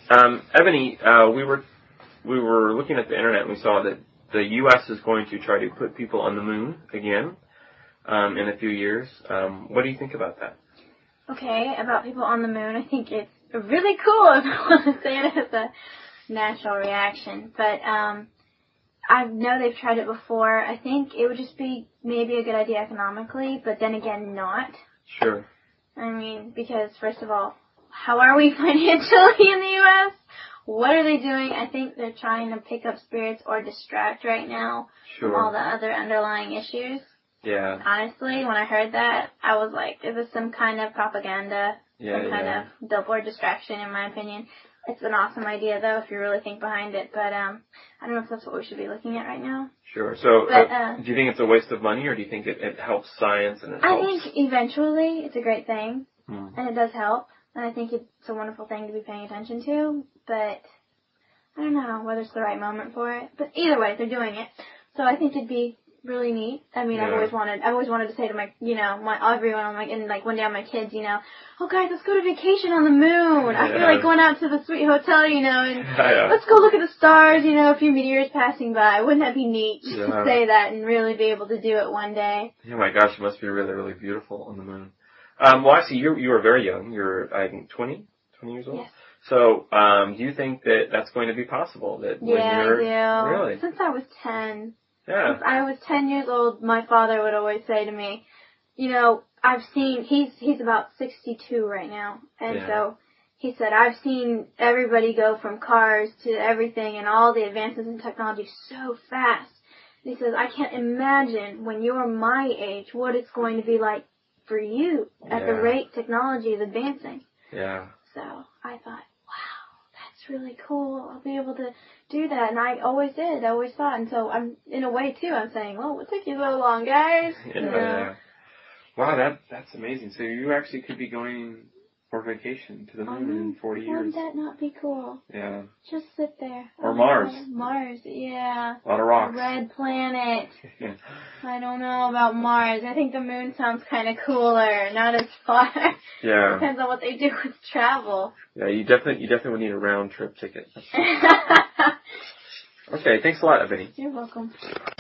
Ebony, we were looking at the internet and we saw that the U.S. is going to try to put people on the moon again in a few years. What do you think about that? Okay, about people on the moon, I think it's really cool if I want to say it as a natural reaction. But I know they've tried it before. I think it would just be maybe a good idea economically, but then again, not. Sure. I mean, because first of all, how are we financially in the U.S.? What are they doing? I think they're trying to pick up spirits or distract right now from all the other underlying issues. Yeah. Honestly, when I heard that, I was like, is this some kind of propaganda? Some kind of billboard distraction, in my opinion. It's an awesome idea, though, if you really think behind it. But I don't know if that's what we should be looking at right now. Sure. So do you think it's a waste of money, or do you think it helps science and it helps? I think eventually it's a great thing, and it does help. And I think it's a wonderful thing to be paying attention to. But I don't know whether it's the right moment for it. But either way, they're doing it. So I think it'd be really neat. I mean, I've always wanted to say to my, everyone, and one day on my kids, oh guys, let's go to vacation on the moon. I feel like going out to the sweet hotel, and let's go look at the stars, a few meteors passing by. Wouldn't that be neat to say that and really be able to do it one day? Oh my gosh, it must be really, really beautiful on the moon. Well, I see you were very young. You're, I think, 20 years old? Yes. So, do you think that that's going to be possible? That when you're, I do. Really? Since I was 10. Yeah. Since I was 10 years old, my father would always say to me, I've seen, he's about 62 right now. And so he said, I've seen everybody go from cars to everything and all the advances in technology so fast. And he says, I can't imagine when you're my age what it's going to be like for you at the rate technology is advancing. Yeah. So I thought, wow, that's really cool. I'll be able to do that. And I always did. I always thought. And so I'm, in a way, too, I'm saying, well, what took you so long, guys? Yeah. Wow, that's amazing. So you actually could be going for vacation to the moon in 40 years. Wouldn't that not be cool? Yeah. Just sit there. Or Mars. Mars, yeah. A lot of rocks. A red planet. I don't know about Mars. I think the moon sounds kind of cooler, not as far. Yeah. Depends on what they do with travel. Yeah, you definitely would need a round trip ticket. Okay, thanks a lot, Ebony. You're welcome.